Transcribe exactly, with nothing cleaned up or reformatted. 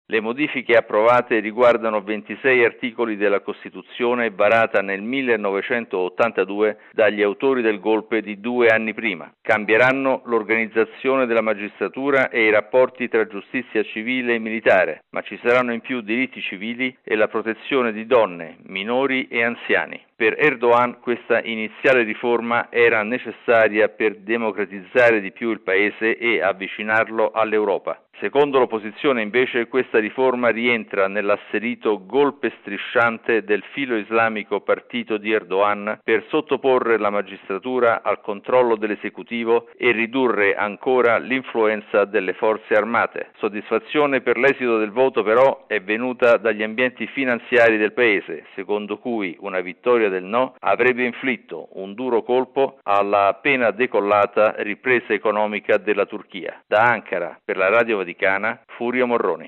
Le modifiche approvate riguardano ventisei articoli della Costituzione varata nel millenovecentottantadue dagli autori del golpe di due anni prima. Cambieranno l'organizzazione della magistratura e i rapporti tra giustizia civile e militare, ma ci saranno in più diritti civili e la protezione di donne, minori e anziani. Per Erdogan questa iniziale riforma era necessaria per democratizzare di più il paese e avvicinarlo all'Europa. Secondo l'opposizione, invece, questa riforma rientra nell'asserito golpe strisciante del filo islamico partito di Erdogan per sottoporre la magistratura al controllo dell'esecutivo e ridurre ancora l'influenza delle forze armate. Soddisfazione per l'esito del voto, però, è venuta dagli ambienti finanziari del paese, secondo cui una vittoria del no avrebbe inflitto un duro colpo alla appena decollata ripresa economica della Turchia. Da Ankara, per la Radio Vaticana, Furio Morroni.